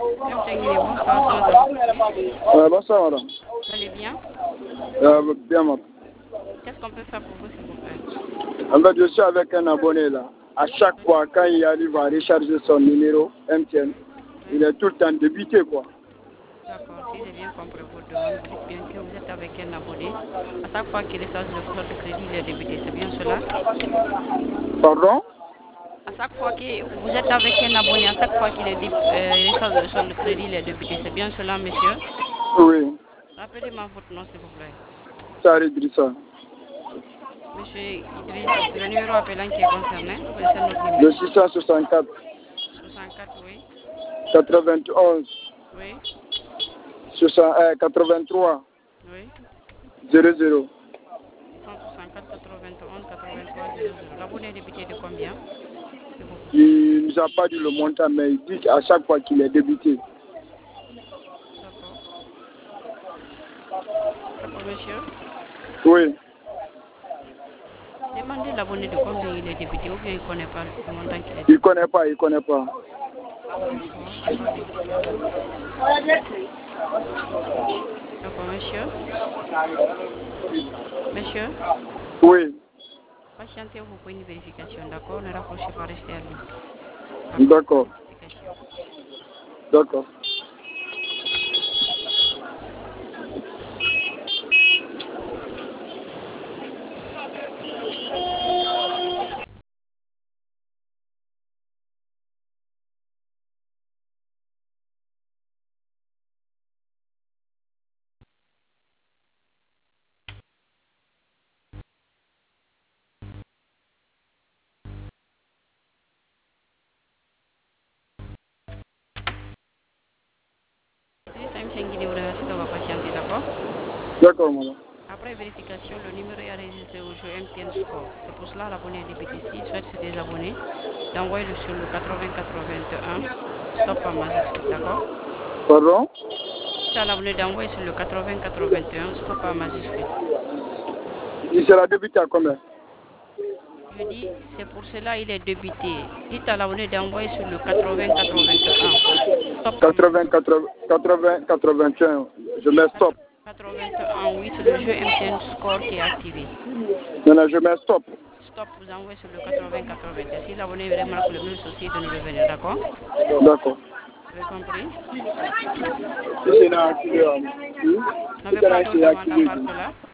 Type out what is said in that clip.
Bonsoir, comment allez-vous? Bonsoir, madame. Vous allez bien? Bien, madame. Qu'est-ce qu'on peut faire pour vous, s'il vous plaît? En fait, je suis avec un abonné là. À chaque fois, quand il arrive à recharger son numéro MTN, il est tout le temps débité, quoi. D'accord, si j'ai bien compris votre demande, vous dites bien que vous êtes avec un abonné. À chaque fois qu'il recharge votre crédit, il est débité, c'est bien cela? Pardon? À chaque fois que vous êtes avec un abonné, à chaque fois qu'il recharge sur le crédit, il est débité, c'est bien cela, monsieur? Oui, Rappelez-moi votre nom, s'il vous plaît. ça Idrissa. Monsieur Idriss, c'est le numéro appelant qui est concerné. Vous connaissez notre numéro? Le 664 64, oui. 91 Oui, 83 oui. 00. 664 91 83 00. L'abonné est débité de combien? Il ne nous a pas dit le montant, mais il dit qu'à chaque fois qu'il est débité. D'accord. D'accord, monsieur. Oui. Demandez l'abonné de combien il est débité ou bien il ne connaît pas le montant qu'il est Il débité. ne connaît pas, il ne connaît pas. D'accord, on va vérifier alors. D'accord, monsieur. Monsieur, Oui. patientez-vous pour une vérification, d'accord? Ne raccrochez pas, restez à lui. D'accord. Vérification. D'accord. On va patienter, d'accord? D'accord, madame. Après vérification, le numéro est enregistré au jeu MTN Score. C'est pour cela l'abonné est débité. S'il souhaite se désabonner, d'envoyer sur le 80 81 stop en majuscule, d'accord? Pardon? C'est à l'abonné d'envoyer sur le 80 81 stop en majuscule. Il sera débuté à combien? Je dis, c'est pour cela il est débité. Dites à l'abonné d'envoyer sur le 80 81 stop en 80, majuscule. 80, 81. Je mets stop. 81, oui, c'est le jeu MTN Score qui est activé. Non, je mets stop. Stop, vous envoyez sur le 80 81. Si l'abonné remarque le même souci, de nous revenir, d'accord? D'accord. Vous avez compris? Si c'est activé, N'avez pas d'autre demande à part cela?